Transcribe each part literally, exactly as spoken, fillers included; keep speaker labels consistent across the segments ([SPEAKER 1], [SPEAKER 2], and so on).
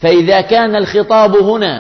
[SPEAKER 1] فإذا كان الخطاب هنا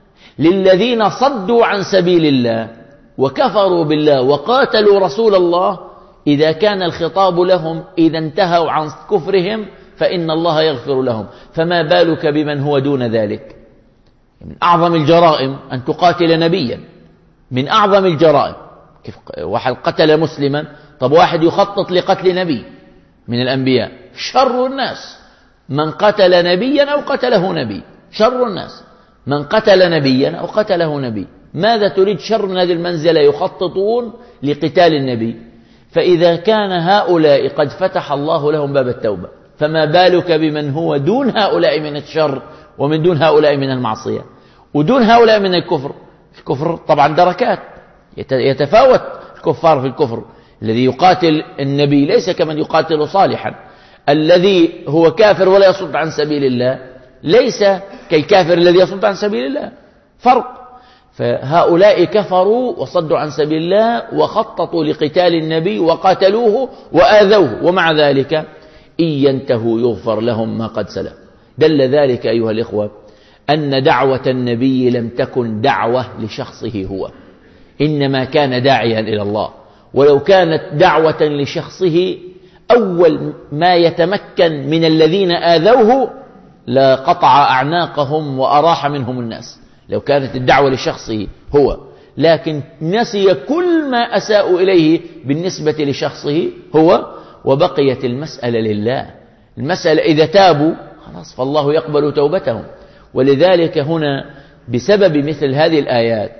[SPEAKER 1] للذين صدوا عن سبيل الله وكفروا بالله وقاتلوا رسول الله، إذا كان الخطاب لهم إذا انتهوا عن كفرهم فإن الله يغفر لهم، فما بالك بمن هو دون ذلك؟ من أعظم الجرائم أن تقاتل نبيا، من أعظم الجرائم. كيف واحد قتل مسلما؟ طب واحد يخطط لقتل نبي من الأنبياء، شر الناس من قتل نبيا أو قتله نبي، شر الناس من قتل نبيا أو قتله نبي. ماذا تريد؟ شر من هذه المنزلة، يخططون لقتال النبي. فإذا كان هؤلاء قد فتح الله لهم باب التوبة، فما بالك بمن هو دون هؤلاء من الشر ومن دون هؤلاء من المعصية ودون هؤلاء من الكفر. الكفر طبعا دركات، يتفاوت الكفار في الكفر. الذي يقاتل النبي ليس كمن يقاتل صالحا، الذي هو كافر ولا يصد عن سبيل الله ليس كالكافر الذي يصد عن سبيل الله، فرق. فهؤلاء كفروا وصدوا عن سبيل الله وخططوا لقتال النبي وقاتلوه وآذوه، ومع ذلك إن ينتهوا يغفر لهم ما قد سلف. دل ذلك أيها الإخوة أن دعوة النبي لم تكن دعوة لشخصه هو، إنما كان داعيا إلى الله. ولو كانت دعوة لشخصه أول ما يتمكن من الذين آذوه لقطع أعناقهم وأراح منهم الناس، لو كانت الدعوة لشخصه هو. لكن نسي كل ما أساءوا إليه بالنسبة لشخصه هو، وبقيت المسألة لله. المسألة إذا تابوا خلاص فالله يقبل توبتهم. ولذلك هنا بسبب مثل هذه الآيات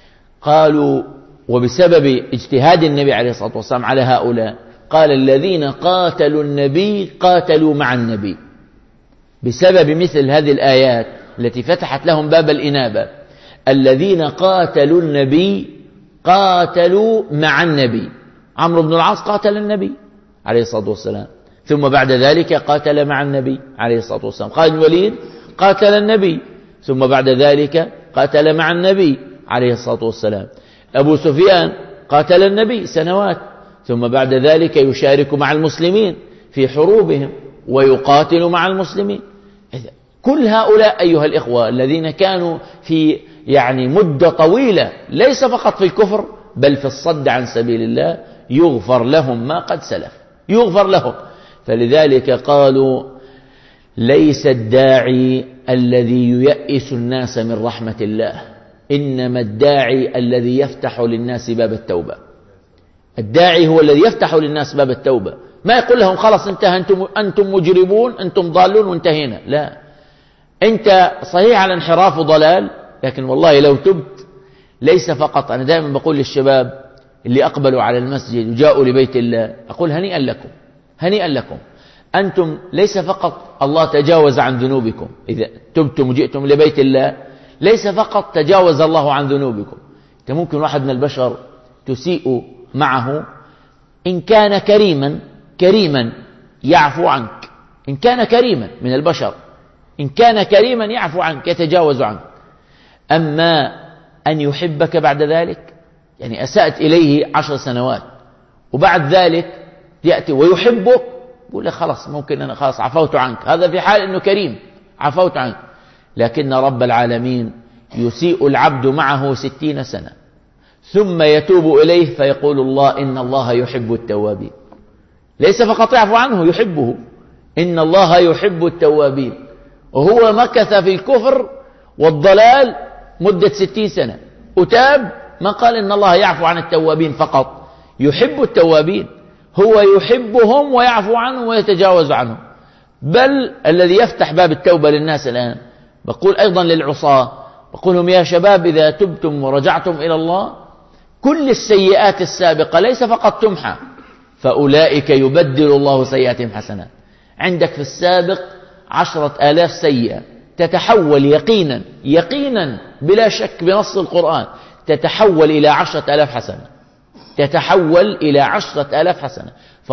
[SPEAKER 1] قالوا، وبسبب اجتهاد النبي عليه الصلاة والسلام على هؤلاء، قال الذين قاتلوا النبي قاتلوا مع النبي. بسبب مثل هذه الآيات التي فتحت لهم باب الإنابة، الذين قاتلوا النبي قاتلوا مع النبي. عمرو بن العاص قاتل النبي عليه الصلاة والسلام، ثم بعد ذلك قاتل مع النبي عليه الصلاة والسلام. خالد بن الوليد قاتل النبي، ثم بعد ذلك قاتل مع النبي عليه الصلاة والسلام. أبو سفيان قاتل النبي سنوات، ثم بعد ذلك يشارك مع المسلمين في حروبهم ويقاتل مع المسلمين. كل هؤلاء أيها الإخوة الذين كانوا في يعني مدة طويلة ليس فقط في الكفر بل في الصد عن سبيل الله يغفر لهم ما قد سلف، يغفر لهم. فلذلك قالوا ليس الداعي الذي ييأس الناس من رحمة الله، إنما الداعي الذي يفتح للناس باب التوبة. الداعي هو الذي يفتح للناس باب التوبة، ما يقول لهم خلاص انتهى، أنتم, أنتم مجرمون، أنتم ضالون وانتهينا. لا، أنت صحيح على انحراف وضلال، لكن والله لو تبت ليس فقط. أنا دائما بقول للشباب اللي أقبلوا على المسجد وجاءوا لبيت الله، أقول هنيئا لكم، هنيئا لكم، أنتم ليس فقط الله تجاوز عن ذنوبكم إذا تبتم وجئتم لبيت الله، ليس فقط تجاوز الله عن ذنوبكم. أنت ممكن واحد من البشر تسيء معه، إن كان كريما كريما يعفو عنك، إن كان كريما من البشر، إن كان كريما يعفو عنك يتجاوز عنك. أما أن يحبك بعد ذلك، يعني أسأت إليه عشر سنوات وبعد ذلك يأتي ويحبك، يقول لك خلاص ممكن أنا خلاص عفوت عنك، هذا في حال أنه كريم عفوت عنك. لكن رب العالمين يسيء العبد معه ستين سنة ثم يتوب إليه فيقول الله إن الله يحب التوابين. ليس فقط يعفو عنه، يحبه، إن الله يحب التوابين. وهو مكث في الكفر والضلال مدة ستين سنة وتاب، ما قال إن الله يعفو عن التوابين فقط، يحب التوابين، هو يحبهم ويعفو عنهم ويتجاوز عنهم. بل الذي يفتح باب التوبة للناس الآن، بقول أيضا للعصاة، بقول لهم يا شباب إذا تبتم ورجعتم إلى الله كل السيئات السابقة ليس فقط تمحى، فأولئك يبدل الله سيئاتهم حسنات. عندك في السابق عشرة آلاف سيئة تتحول يقينا يقينا بلا شك بنص القرآن تتحول إلى عشرة آلاف حسنة، تتحول إلى عشرة آلاف حسنة.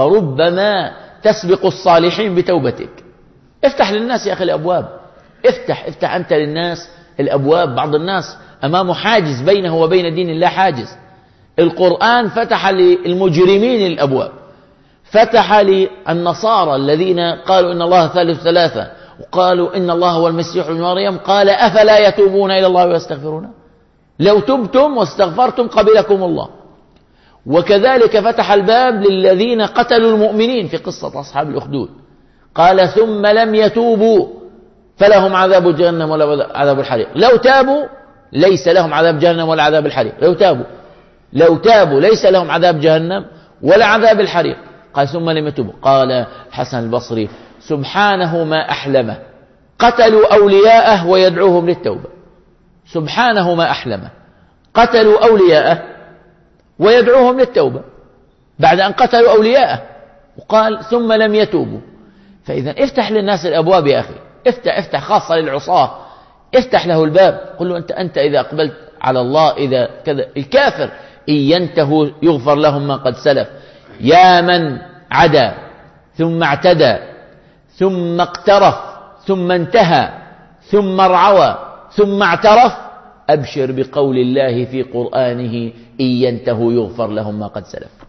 [SPEAKER 1] فربما تسبق الصالحين بتوبتك. افتح للناس يا أخي الأبواب، افتح افتح أنت للناس الأبواب. بعض الناس أمامه حاجز، بينه وبين دين الله حاجز. القرآن فتح للمجرمين الأبواب، فتح للنصارى الذين قالوا إن الله ثالث ثلاثة وقالوا إن الله هو المسيح ابن مريم، قال أفلا يتوبون إلى الله ويستغفرون؟ لو تبتم واستغفرتم قبلكم الله. وكذلك فتح الباب للذين قتلوا المؤمنين في قصة أصحاب الأخدود، قال ثم لم يتوبوا فلهم عذاب جهنم ولا عذاب الحريق. لو تابوا ليس لهم عذاب جهنم ولا عذاب الحريق. لو تابوا لو تابوا ليس لهم عذاب جهنم ولا عذاب الحريق. قال ثم لم يتوبوا. قال الحسن البصري سبحانه ما أحلمه، قتلوا أولياءه ويدعوهم للتوبة. سبحانه ما أحلمه، قتلوا أولياءه ويدعوهم للتوبة بعد أن قتلوا أولياءه، وقال ثم لم يتوبوا. فإذا افتح للناس الأبواب يا أخي، افتح افتح خاصة للعصاة، افتح له الباب، قل له أنت أنت إذا أقبلت على الله إذا كذا. الكافر إن ينتهوا يغفر لهم ما قد سلف. يا من عدا ثم اعتدى ثم اقترف ثم انتهى ثم ارعوى ثم اعترف، أبشر بقول الله في قرآنه إن ينتهوا يغفر لهم ما قد سلف.